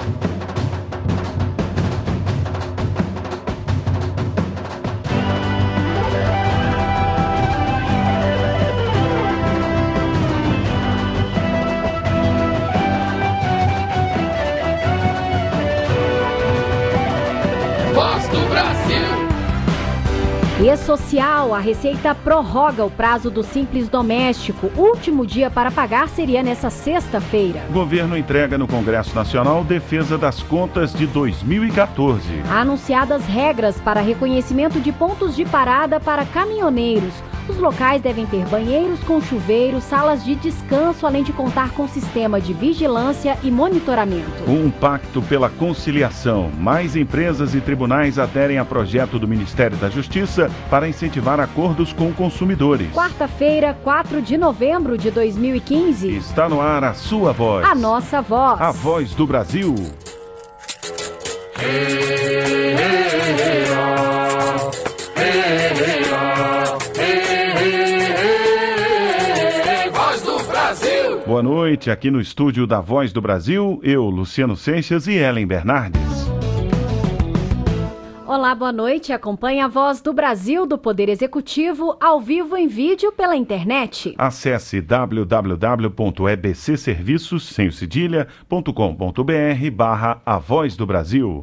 E-Social, a Receita prorroga o prazo do Simples Doméstico. O último dia para pagar seria nessa sexta-feira. O governo entrega no Congresso Nacional defesa das contas de 2014. Anunciadas regras para reconhecimento de pontos de parada para caminhoneiros. Os locais devem ter banheiros com chuveiro, salas de descanso, além de contar com sistema de vigilância e monitoramento. Um pacto pela conciliação. Mais empresas e tribunais aderem a projeto do Ministério da Justiça para incentivar acordos com consumidores. Quarta-feira, 4 de novembro de 2015. Está no ar a sua voz. A nossa voz. A voz do Brasil. Boa noite, aqui no estúdio da Voz do Brasil, eu, Luciano Seixas e Ellen Bernardes. Olá, boa noite. Acompanhe a Voz do Brasil do Poder Executivo ao vivo em vídeo pela internet. Acesse www.ebcserviços.com.br/A Voz do Brasil.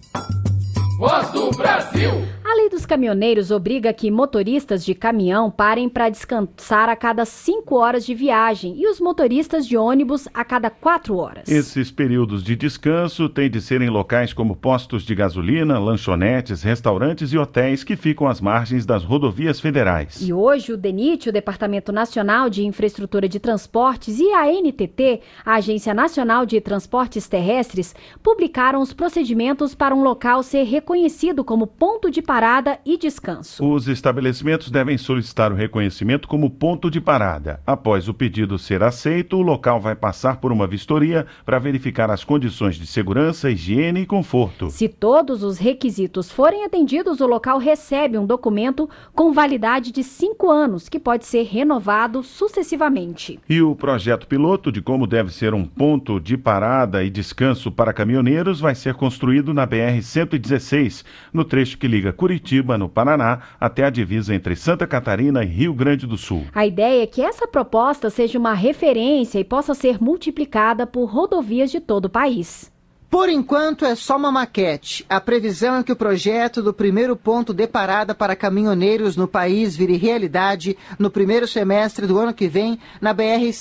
Voz do Brasil! A lei dos caminhoneiros obriga que motoristas de caminhão parem para descansar a cada 5 horas de viagem e os motoristas de ônibus a cada 4 horas. Esses períodos de descanso têm de ser em locais como postos de gasolina, lanchonetes, restaurantes e hotéis que ficam às margens das rodovias federais. E hoje o DENIT, o Departamento Nacional de Infraestrutura de Transportes, e a ANTT, a Agência Nacional de Transportes Terrestres, publicaram os procedimentos para um local ser reconhecido como ponto de parada e descanso. Os estabelecimentos devem solicitar o reconhecimento como ponto de parada. Após o pedido ser aceito, o local vai passar por uma vistoria para verificar as condições de segurança, higiene e conforto. Se todos os requisitos forem atendidos, o local recebe um documento com validade de 5 anos, que pode ser renovado sucessivamente. E o projeto piloto de como deve ser um ponto de parada e descanso para caminhoneiros vai ser construído na BR-116, no trecho que liga Curitiba, no Paraná, até a divisa entre Santa Catarina e Rio Grande do Sul. A ideia é que essa proposta seja uma referência e possa ser multiplicada por rodovias de todo o país. Por enquanto é só uma maquete. A previsão é que o projeto do primeiro ponto de parada para caminhoneiros no país vire realidade no primeiro semestre do ano que vem na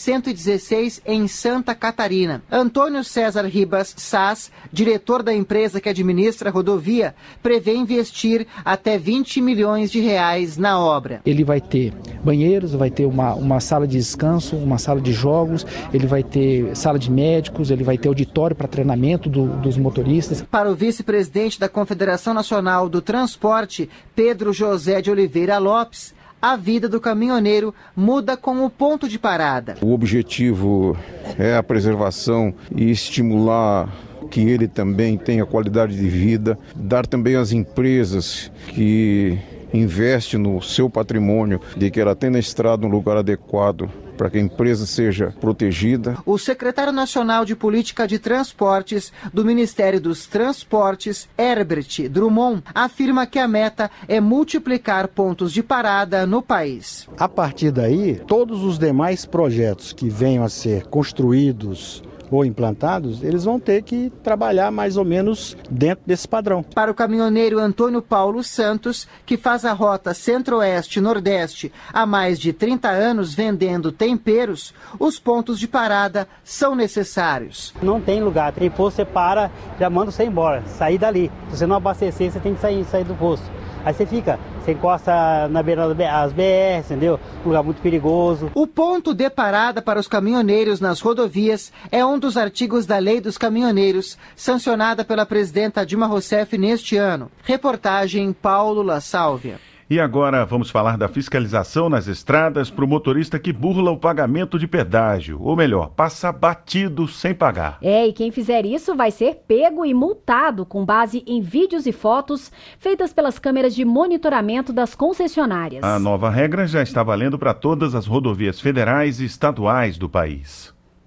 BR-116 em Santa Catarina. Antônio César Ribas Sass, diretor da empresa que administra a rodovia, prevê investir até 20 milhões de reais na obra. Ele vai ter banheiros, vai ter uma sala de descanso, uma sala de jogos, ele vai ter sala de médicos, ele vai ter auditório para treinamento dos motoristas. Para o vice-presidente da Confederação Nacional do Transporte, Pedro José de Oliveira Lopes, a vida do caminhoneiro muda com o ponto de parada. O objetivo é a preservação e estimular que ele também tenha qualidade de vida, dar também às empresas que investem no seu patrimônio, de que ela tenha na estrada um lugar adequado para que a empresa seja protegida. O secretário nacional de Política de Transportes do Ministério dos Transportes, Herbert Drummond, afirma que a meta é multiplicar pontos de parada no país. A partir daí, todos os demais projetos que venham a ser construídos ou implantados, eles vão ter que trabalhar mais ou menos dentro desse padrão. Para o caminhoneiro Antônio Paulo Santos, que faz a rota Centro-Oeste-Nordeste há mais de 30 anos vendendo temperos, os pontos de parada são necessários. Não tem lugar, tem posto, você para, já manda você embora, sair dali. Se você não abastecer, você tem que sair do posto. Aí você encosta na beira das BR, entendeu? Um lugar muito perigoso. O ponto de parada para os caminhoneiros nas rodovias é um dos artigos da Lei dos Caminhoneiros, sancionada pela presidenta Dilma Rousseff neste ano. Reportagem Paulo La Sálvia. E agora vamos falar da fiscalização nas estradas para o motorista que burla o pagamento de pedágio, ou melhor, passa batido sem pagar. E quem fizer isso vai ser pego e multado com base em vídeos e fotos feitas pelas câmeras de monitoramento das concessionárias. A nova regra já está valendo para todas as rodovias federais e estaduais do país.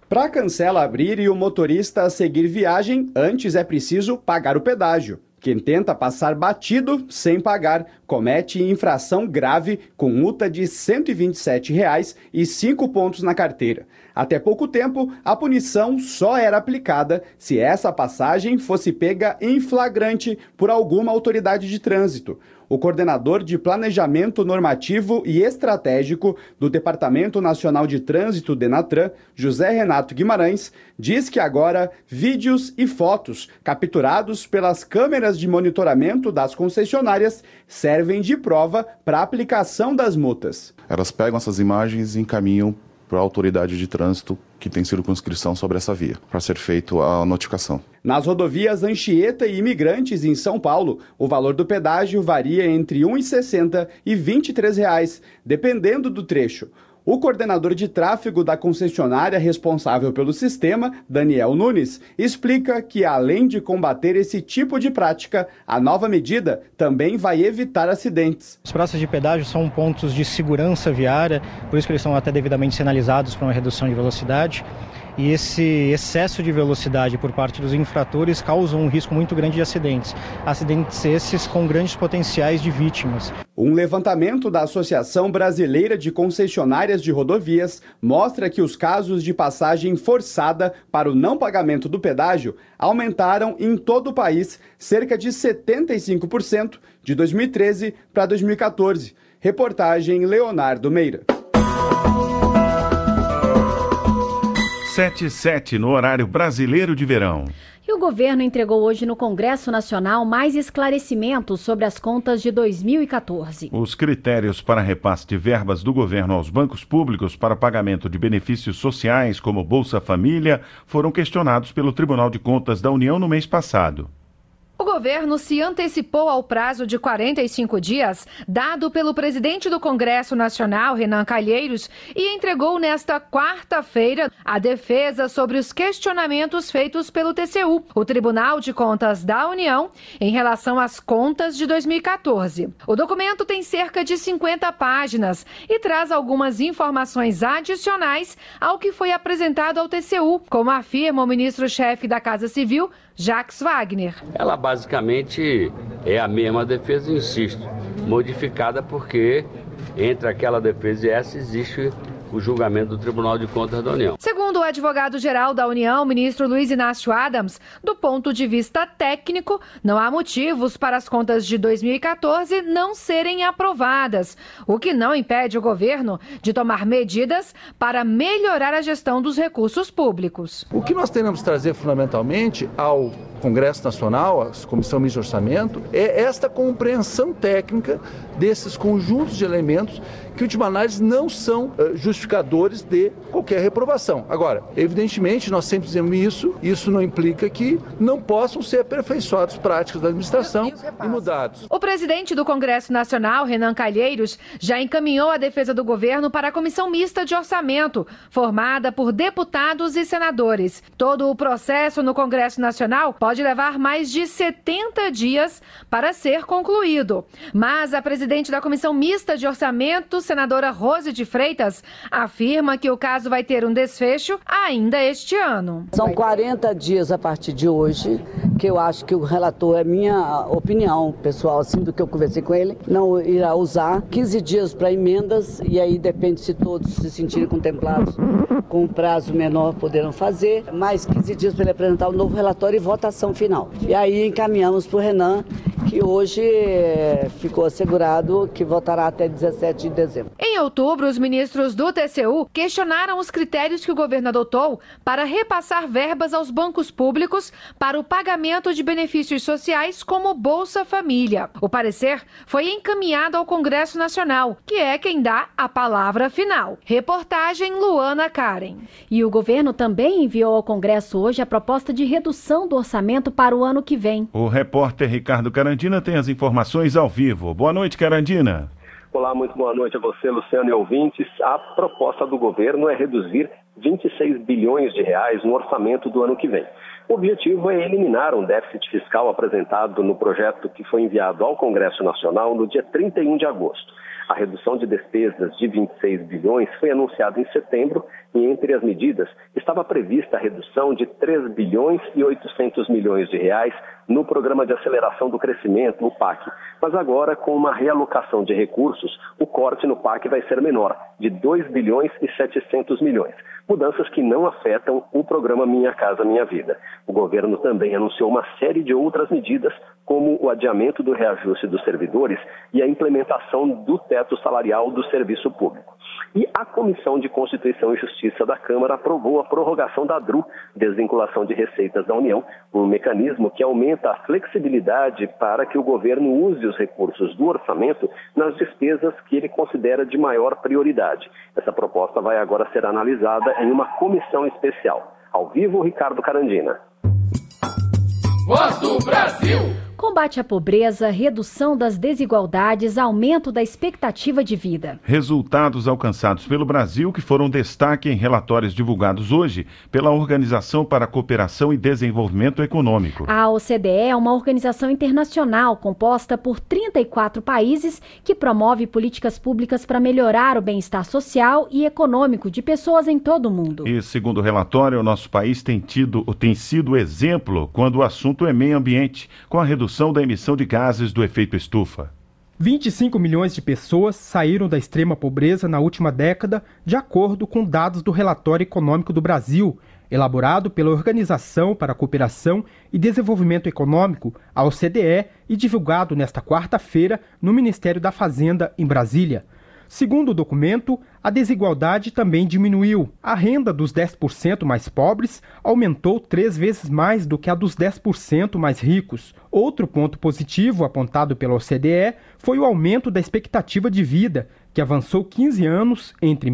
Para a cancela abrir e o motorista seguir viagem, antes é preciso pagar o pedágio. Quem tenta passar batido sem pagar comete infração grave com multa de R$ 127 e 5 pontos na carteira. Até pouco tempo, a punição só era aplicada se essa passagem fosse pega em flagrante por alguma autoridade de trânsito. O coordenador de Planejamento Normativo e Estratégico do Departamento Nacional de Trânsito, Denatran, José Renato Guimarães, diz que agora vídeos e fotos capturados pelas câmeras de monitoramento das concessionárias servem de prova para a aplicação das multas. Elas pegam essas imagens e encaminham para a autoridade de trânsito que tem circunscrição sobre essa via, para ser feita a notificação. Nas rodovias Anchieta e Imigrantes, em São Paulo, o valor do pedágio varia entre R$ 1,60 e R$ 23, dependendo do trecho. O coordenador de tráfego da concessionária responsável pelo sistema, Daniel Nunes, explica que, além de combater esse tipo de prática, a nova medida também vai evitar acidentes. As praças de pedágio são pontos de segurança viária, por isso que eles são até devidamente sinalizados para uma redução de velocidade. E esse excesso de velocidade por parte dos infratores causa um risco muito grande de acidentes. Acidentes esses com grandes potenciais de vítimas. Um levantamento da Associação Brasileira de Concessionárias de Rodovias mostra que os casos de passagem forçada para o não pagamento do pedágio aumentaram em todo o país cerca de 75% de 2013 para 2014. Reportagem Leonardo Meira. 7h07 no horário brasileiro de verão. E o governo entregou hoje no Congresso Nacional mais esclarecimentos sobre as contas de 2014. Os critérios para repasse de verbas do governo aos bancos públicos para pagamento de benefícios sociais, como Bolsa Família, foram questionados pelo Tribunal de Contas da União no mês passado. O governo se antecipou ao prazo de 45 dias, dado pelo presidente do Congresso Nacional, Renan Calheiros, e entregou nesta quarta-feira a defesa sobre os questionamentos feitos pelo TCU, o Tribunal de Contas da União, em relação às contas de 2014. O documento tem cerca de 50 páginas e traz algumas informações adicionais ao que foi apresentado ao TCU, como afirma o ministro-chefe da Casa Civil, Jacques Wagner. Ela basicamente é a mesma defesa, insisto, modificada porque entre aquela defesa e essa existe o julgamento do Tribunal de Contas da União. Segundo o advogado-geral da União, ministro Luiz Inácio Adams, do ponto de vista técnico, não há motivos para as contas de 2014 não serem aprovadas, o que não impede o governo de tomar medidas para melhorar a gestão dos recursos públicos. O que nós temos que trazer fundamentalmente ao Congresso Nacional, à Comissão Mista de Orçamento, é esta compreensão técnica desses conjuntos de elementos que, em última análise, não são justificadores de qualquer reprovação. Agora, evidentemente, nós sempre dizemos isso não implica que não possam ser aperfeiçoadas práticas da administração e mudados. O presidente do Congresso Nacional, Renan Calheiros, já encaminhou a defesa do governo para a Comissão Mista de Orçamento, formada por deputados e senadores. Todo o processo no Congresso Nacional pode levar mais de 70 dias para ser concluído. Mas a presidente da Comissão Mista de Orçamento, senadora Rose de Freitas, afirma que o caso vai ter um desfecho ainda este ano. São 40 dias a partir de hoje, que eu acho que o relator, é minha opinião pessoal, assim, do que eu conversei com ele, não irá usar 15 dias para emendas, e aí depende se todos se sentirem contemplados com um prazo menor poderão fazer, mais 15 dias para ele apresentar o novo relatório e votação final. E aí encaminhamos para o Renan, que hoje ficou assegurado que votará até 17 de dezembro. Em outubro, os ministros do TCU questionaram os critérios que o governo adotou para repassar verbas aos bancos públicos para o pagamento de benefícios sociais como Bolsa Família. O parecer foi encaminhado ao Congresso Nacional, que é quem dá a palavra final. Reportagem Luana Karen. E o governo também enviou ao Congresso hoje a proposta de redução do orçamento para o ano que vem. O repórter Ricardo Carandina tem as informações ao vivo. Boa noite, Carandina. Olá, muito boa noite a você, Luciano, e ouvintes. A proposta do governo é reduzir 26 bilhões de reais no orçamento do ano que vem. O objetivo é eliminar um déficit fiscal apresentado no projeto que foi enviado ao Congresso Nacional no dia 31 de agosto. A redução de despesas de 26 bilhões foi anunciada em setembro e entre as medidas estava prevista a redução de 3 bilhões e 800 milhões de reais no Programa de Aceleração do Crescimento, o PAC. Mas agora, com uma realocação de recursos, o corte no PAC vai ser menor, de 2 bilhões e 700 milhões. Mudanças que não afetam o programa Minha Casa Minha Vida. O governo também anunciou uma série de outras medidas, como o adiamento do reajuste dos servidores e a implementação do teto salarial do serviço público. E a Comissão de Constituição e Justiça da Câmara aprovou a prorrogação da DRU, Desvinculação de Receitas da União, um mecanismo que aumenta a flexibilidade para que o governo use os recursos do orçamento nas despesas que ele considera de maior prioridade. Essa proposta vai agora ser analisada em uma comissão especial. Ao vivo, Ricardo Carandina. Voz do Brasil. Combate à pobreza, redução das desigualdades, aumento da expectativa de vida. Resultados alcançados pelo Brasil que foram destaque em relatórios divulgados hoje pela Organização para a Cooperação e Desenvolvimento Econômico. A OCDE é uma organização internacional composta por 34 países que promove políticas públicas para melhorar o bem-estar social e econômico de pessoas em todo o mundo. E segundo o relatório, o nosso país tem sido exemplo quando o assunto é meio ambiente, com a redução da emissão de gases do efeito estufa. 25 milhões de pessoas saíram da extrema pobreza na última década, de acordo com dados do Relatório Econômico do Brasil, elaborado pela Organização para a Cooperação e Desenvolvimento Econômico, a OCDE, e divulgado nesta quarta-feira no Ministério da Fazenda, em Brasília. Segundo o documento, a desigualdade também diminuiu. A renda dos 10% mais pobres aumentou 3 vezes mais do que a dos 10% mais ricos. Outro ponto positivo apontado pela OCDE foi o aumento da expectativa de vida, que avançou 15 anos entre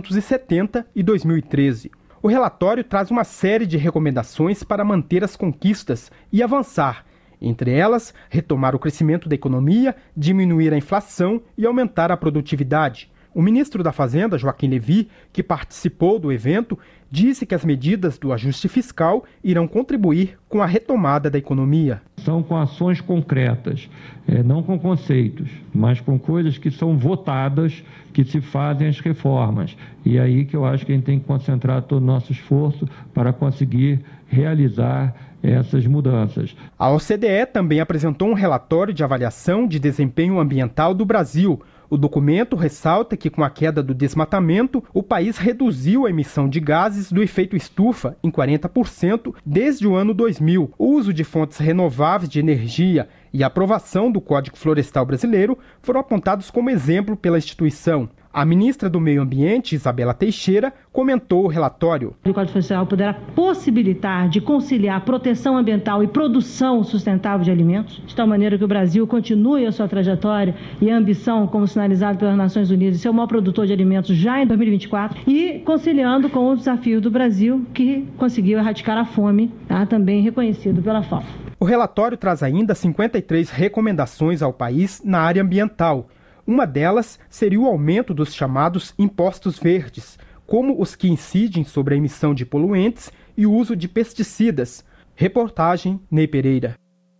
1970 e 2013. O relatório traz uma série de recomendações para manter as conquistas e avançar. Entre elas, retomar o crescimento da economia, diminuir a inflação e aumentar a produtividade. O ministro da Fazenda, Joaquim Levy, que participou do evento, disse que as medidas do ajuste fiscal irão contribuir com a retomada da economia. São com ações concretas, não com conceitos, mas com coisas que são votadas, que se fazem as reformas. E é aí que eu acho que a gente tem que concentrar todo o nosso esforço para conseguir realizar essas mudanças. A OCDE também apresentou um relatório de avaliação de desempenho ambiental do Brasil. O documento ressalta que, com a queda do desmatamento, o país reduziu a emissão de gases do efeito estufa em 40% desde o ano 2000. O uso de fontes renováveis de energia e a aprovação do Código Florestal Brasileiro foram apontados como exemplo pela instituição. A ministra do Meio Ambiente, Isabela Teixeira, comentou o relatório. O Código Florestal poderá possibilitar de conciliar proteção ambiental e produção sustentável de alimentos, de tal maneira que o Brasil continue a sua trajetória e a ambição, como sinalizado pelas Nações Unidas, de ser o maior produtor de alimentos já em 2024, e conciliando com o desafio do Brasil, que conseguiu erradicar a fome, também reconhecido pela FAO. O relatório traz ainda 53 recomendações ao país na área ambiental. Uma delas seria o aumento dos chamados impostos verdes, como os que incidem sobre a emissão de poluentes e o uso de pesticidas. Reportagem Ney Pereira.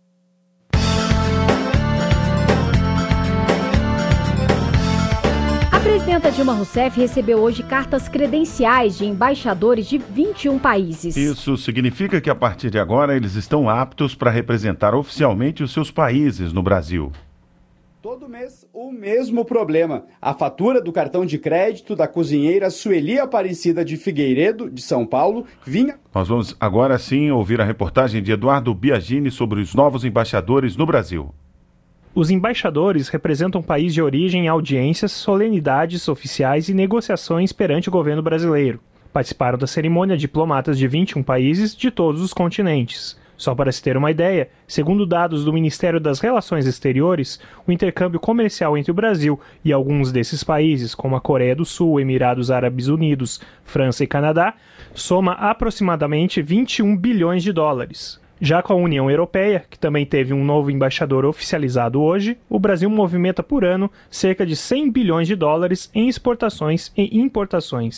A presidenta Dilma Rousseff recebeu hoje cartas credenciais de embaixadores de 21 países. Isso significa que a partir de agora eles estão aptos para representar oficialmente os seus países no Brasil. Todo mês, o mesmo problema. A fatura do cartão de crédito da cozinheira Sueli Aparecida de Figueiredo, de São Paulo, vinha... Nós vamos agora sim ouvir a reportagem de Eduardo Biagini sobre os novos embaixadores no Brasil. Os embaixadores representam o país de origem em audiências, solenidades oficiais e negociações perante o governo brasileiro. Participaram da cerimônia diplomatas de 21 países de todos os continentes. Só para se ter uma ideia, segundo dados do Ministério das Relações Exteriores, o intercâmbio comercial entre o Brasil e alguns desses países, como a Coreia do Sul, Emirados Árabes Unidos, França e Canadá, soma aproximadamente 21 bilhões de dólares. Já com a União Europeia, que também teve um novo embaixador oficializado hoje, o Brasil movimenta por ano cerca de 100 bilhões de dólares em exportações e importações.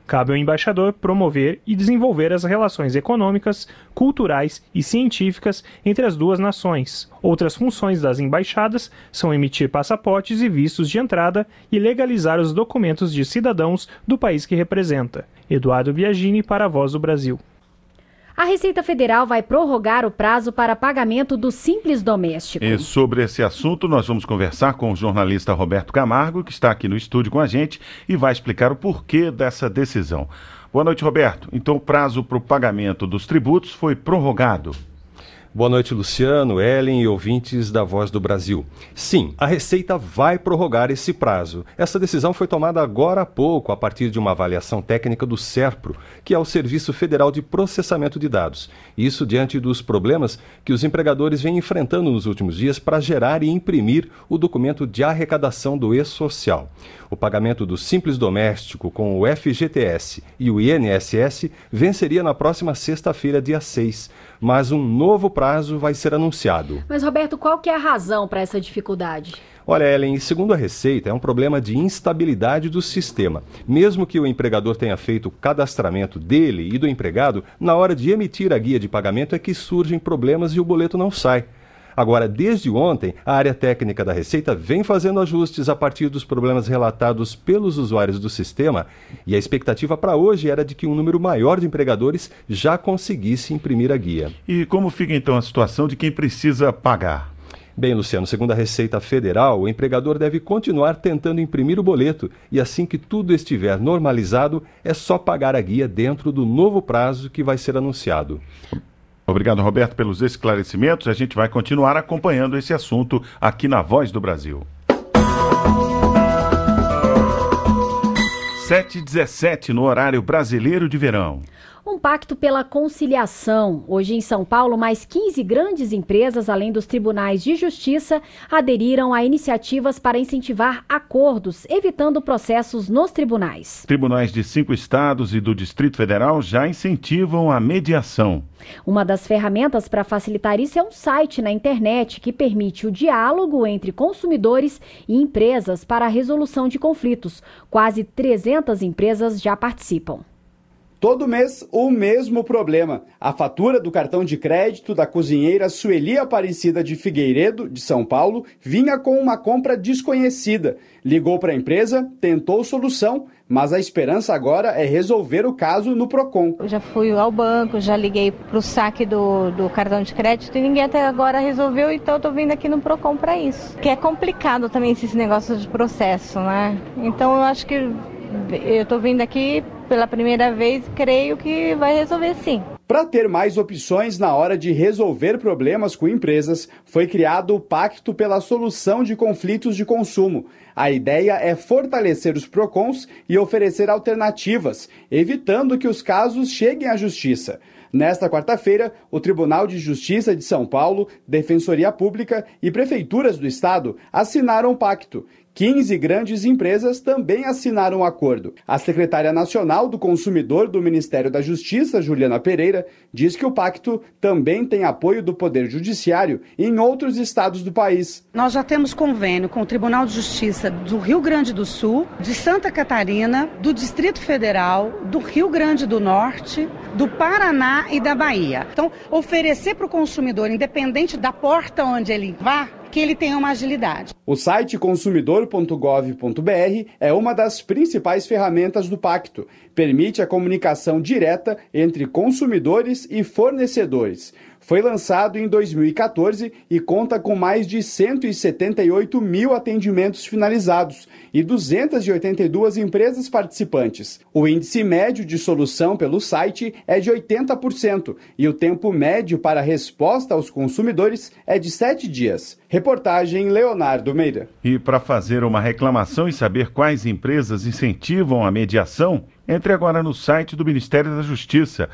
Cabe ao embaixador promover e desenvolver as relações econômicas, culturais e científicas entre as duas nações. Outras funções das embaixadas são emitir passaportes e vistos de entrada e legalizar os documentos de cidadãos do país que representa. Eduardo Biagini para a Voz do Brasil. A Receita Federal vai prorrogar o prazo para pagamento do Simples Doméstico. E sobre esse assunto, nós vamos conversar com o jornalista Roberto Camargo, que está aqui no estúdio com a gente e vai explicar o porquê dessa decisão. Boa noite, Roberto. Então, o prazo para o pagamento dos tributos foi prorrogado. Boa noite, Luciano, Ellen e ouvintes da Voz do Brasil. Sim, a Receita vai prorrogar esse prazo. Essa decisão foi tomada agora há pouco, a partir de uma avaliação técnica do SERPRO, que é o Serviço Federal de Processamento de Dados. Isso diante dos problemas que os empregadores vêm enfrentando nos últimos dias para gerar e imprimir o documento de arrecadação do E-Social. O pagamento do Simples Doméstico com o FGTS e o INSS venceria na próxima sexta-feira, dia 6, mas um novo prazo vai ser anunciado. Mas, Roberto, qual que é a razão para essa dificuldade? Olha, Ellen, segundo a Receita, é um problema de instabilidade do sistema. Mesmo que o empregador tenha feito o cadastramento dele e do empregado, na hora de emitir a guia de pagamento é que surgem problemas e o boleto não sai. Agora, desde ontem, a área técnica da Receita vem fazendo ajustes a partir dos problemas relatados pelos usuários do sistema e a expectativa para hoje era de que um número maior de empregadores já conseguisse imprimir a guia. E como fica então a situação de quem precisa pagar? Bem, Luciano, segundo a Receita Federal, o empregador deve continuar tentando imprimir o boleto e assim que tudo estiver normalizado, é só pagar a guia dentro do novo prazo que vai ser anunciado. Obrigado, Roberto, pelos esclarecimentos. A gente vai continuar acompanhando esse assunto aqui na Voz do Brasil. 7h17 no horário brasileiro de verão. Um pacto pela conciliação. Hoje em São Paulo, mais 15 grandes empresas, além dos tribunais de justiça, aderiram a iniciativas para incentivar acordos, evitando processos nos tribunais. Tribunais de 5 estados e do Distrito Federal já incentivam a mediação. Uma das ferramentas para facilitar isso é um site na internet que permite o diálogo entre consumidores e empresas para a resolução de conflitos. Quase 300 empresas já participam. Todo mês, o mesmo problema. A fatura do cartão de crédito da cozinheira Sueli Aparecida de Figueiredo, de São Paulo, vinha com uma compra desconhecida. Ligou para a empresa, tentou solução, mas a esperança agora é resolver o caso no Procon. Eu já fui ao banco, já liguei para o saque do cartão de crédito e ninguém até agora resolveu, então eu estou vindo aqui no Procon para isso. Que é complicado também esses negócios de processo, né? Então eu acho que eu estou vindo aqui pela primeira vez, creio que vai resolver sim. Para ter mais opções na hora de resolver problemas com empresas, foi criado o Pacto pela Solução de Conflitos de Consumo. A ideia é fortalecer os PROCONs e oferecer alternativas, evitando que os casos cheguem à justiça. Nesta quarta-feira, o Tribunal de Justiça de São Paulo, Defensoria Pública e Prefeituras do Estado assinaram o pacto. 15 grandes empresas também assinaram o acordo. A secretária nacional do Consumidor do Ministério da Justiça, Juliana Pereira, diz que o pacto também tem apoio do Poder Judiciário em outros estados do país. Nós já temos convênio com o Tribunal de Justiça do Rio Grande do Sul, de Santa Catarina, do Distrito Federal, do Rio Grande do Norte, do Paraná e da Bahia. Então, oferecer para o consumidor, independente da porta onde ele vá, que ele tenha uma agilidade. O site consumidor.gov.br é uma das principais ferramentas do pacto. Permite a comunicação direta entre consumidores e fornecedores. Foi lançado em 2014 e conta com mais de 178 mil atendimentos finalizados e 282 empresas participantes. O índice médio de solução pelo site é de 80% e o tempo médio para resposta aos consumidores é de 7 dias. Reportagem Leonardo Meira. E para fazer uma reclamação e saber quais empresas incentivam a mediação, entre agora no site do Ministério da Justiça,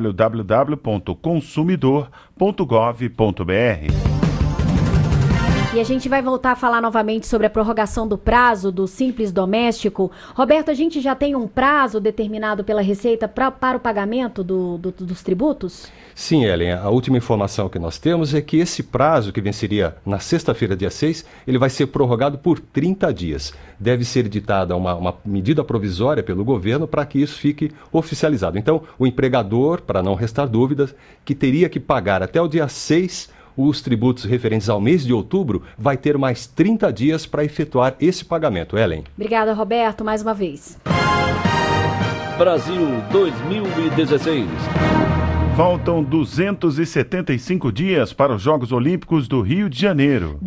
www.consumidor.gov.br. E a gente vai voltar a falar novamente sobre a prorrogação do prazo do Simples Doméstico. Roberto, a gente já tem um prazo determinado pela Receita para o pagamento dos tributos? Sim, Ellen, a última informação que nós temos é que esse prazo, que venceria na sexta-feira, dia 6, ele vai ser prorrogado por 30 dias. Deve ser editada uma medida provisória pelo governo para que isso fique oficializado. Então, o empregador, para não restar dúvidas, que teria que pagar até o dia 6 os tributos referentes ao mês de outubro, vai ter mais 30 dias para efetuar esse pagamento. Ellen. Obrigada, Roberto, mais uma vez. Brasil 2016. Faltam 275 dias para os Jogos Olímpicos do Rio de Janeiro.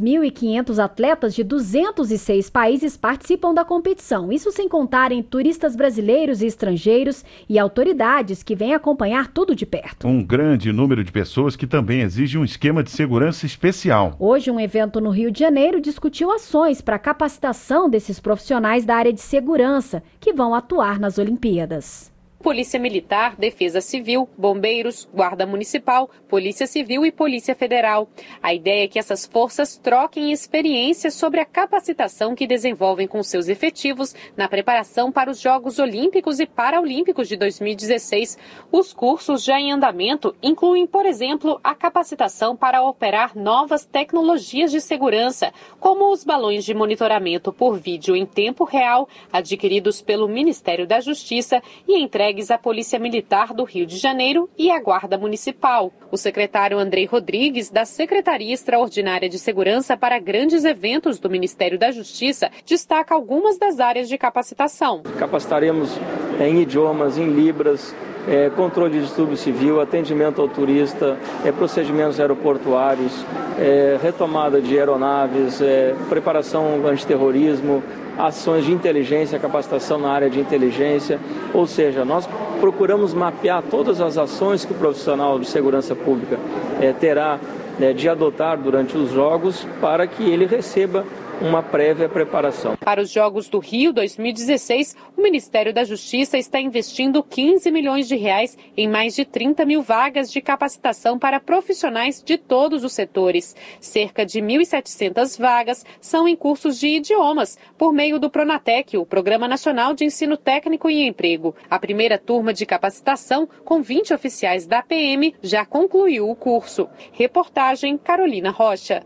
10.500 atletas de 206 países participam da competição. Isso sem contar em turistas brasileiros e estrangeiros e autoridades que vêm acompanhar tudo de perto. Um grande número de pessoas que também exige um esquema de segurança especial. Hoje, um evento no Rio de Janeiro discutiu ações para a capacitação desses profissionais da área de segurança que vão atuar nas Olimpíadas. Polícia Militar, Defesa Civil, Bombeiros, Guarda Municipal, Polícia Civil e Polícia Federal. A ideia é que essas forças troquem experiências sobre a capacitação que desenvolvem com seus efetivos na preparação para os Jogos Olímpicos e Paralímpicos de 2016. Os cursos já em andamento incluem, por exemplo, a capacitação para operar novas tecnologias de segurança, como os balões de monitoramento por vídeo em tempo real, adquiridos pelo Ministério da Justiça e entregues à Polícia Militar do Rio de Janeiro e à Guarda Municipal. O secretário Andrei Rodrigues, da Secretaria Extraordinária de Segurança para Grandes Eventos do Ministério da Justiça, destaca algumas das áreas de capacitação. Capacitaremos em idiomas, em libras, controle de distúrbio civil, atendimento ao turista, procedimentos aeroportuários, retomada de aeronaves, preparação antiterrorismo, ações de inteligência, capacitação na área de inteligência, ou seja, nós procuramos mapear todas as ações que o profissional de segurança pública terá de adotar durante os Jogos para que ele receba uma prévia preparação. Para os Jogos do Rio 2016, o Ministério da Justiça está investindo 15 milhões de reais em mais de 30 mil vagas de capacitação para profissionais de todos os setores. Cerca de 1.700 vagas são em cursos de idiomas, por meio do Pronatec, o Programa Nacional de Ensino Técnico e Emprego. A primeira turma de capacitação, com 20 oficiais da PM, já concluiu o curso. Reportagem Carolina Rocha.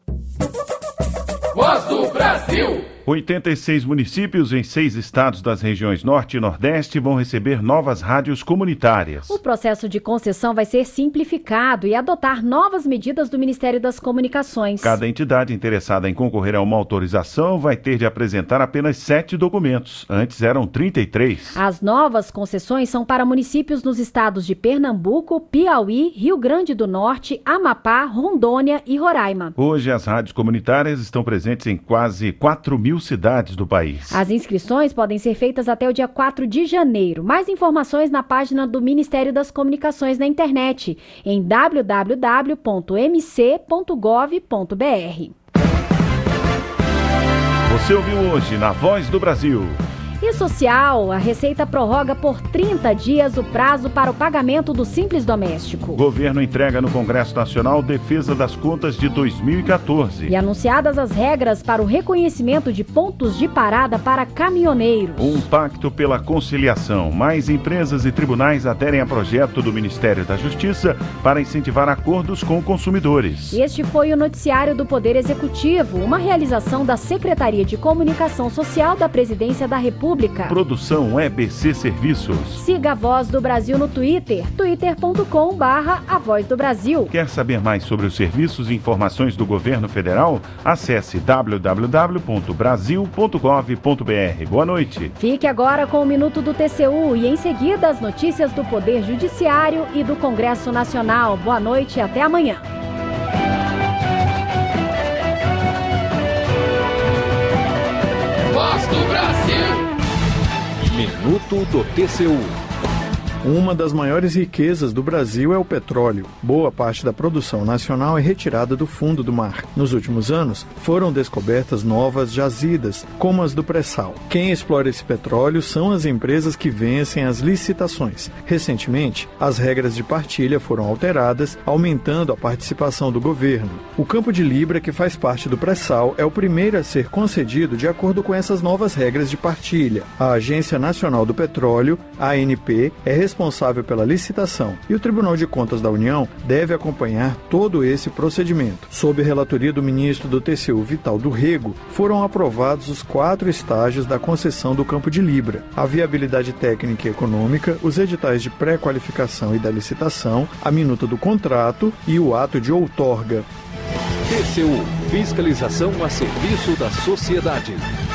Voz do Brasil. 86 municípios em 6 estados das regiões Norte e Nordeste vão receber novas rádios comunitárias. O processo de concessão vai ser simplificado e adotar novas medidas do Ministério das Comunicações. Cada entidade interessada em concorrer a uma autorização vai ter de apresentar apenas 7 documentos. Antes eram 33. As novas concessões são para municípios nos estados de Pernambuco, Piauí, Rio Grande do Norte, Amapá, Rondônia e Roraima. Hoje as rádios comunitárias estão presentes em quase 4.000 cidades do país. As inscrições podem ser feitas até o dia 4 de janeiro. Mais informações na página do Ministério das Comunicações na internet, em www.mc.gov.br. Você ouviu hoje na Voz do Brasil. E social, a Receita prorroga por 30 dias o prazo para o pagamento do Simples Doméstico. O governo entrega no Congresso Nacional defesa das contas de 2014. E anunciadas as regras para o reconhecimento de pontos de parada para caminhoneiros. Um pacto pela conciliação. Mais empresas e tribunais aderem a projeto do Ministério da Justiça para incentivar acordos com consumidores. Este foi o Noticiário do Poder Executivo, uma realização da Secretaria de Comunicação Social da Presidência da República. Produção EBC Serviços. Siga a Voz do Brasil no Twitter, twitter.com/A Voz do Brasil. Quer saber mais sobre os serviços e informações do governo federal? Acesse www.brasil.gov.br. Boa noite. Fique agora com o Minuto do TCU e em seguida as notícias do Poder Judiciário e do Congresso Nacional. Boa noite e até amanhã. Voz do Brasil. Minuto do TCU. Uma das maiores riquezas do Brasil é o petróleo. Boa parte da produção nacional é retirada do fundo do mar. Nos últimos anos, foram descobertas novas jazidas, como as do pré-sal. Quem explora esse petróleo são as empresas que vencem as licitações. Recentemente, as regras de partilha foram alteradas, aumentando a participação do governo. O Campo de Libra, que faz parte do pré-sal, é o primeiro a ser concedido de acordo com essas novas regras de partilha. A Agência Nacional do Petróleo, ANP, é responsável pela licitação e o Tribunal de Contas da União deve acompanhar todo esse procedimento. Sob a relatoria do ministro do TCU, Vital do Rego, foram aprovados os 4 estágios da concessão do Campo de Libra: a viabilidade técnica e econômica, os editais de pré-qualificação e da licitação, a minuta do contrato e o ato de outorga. TCU, fiscalização a serviço da sociedade.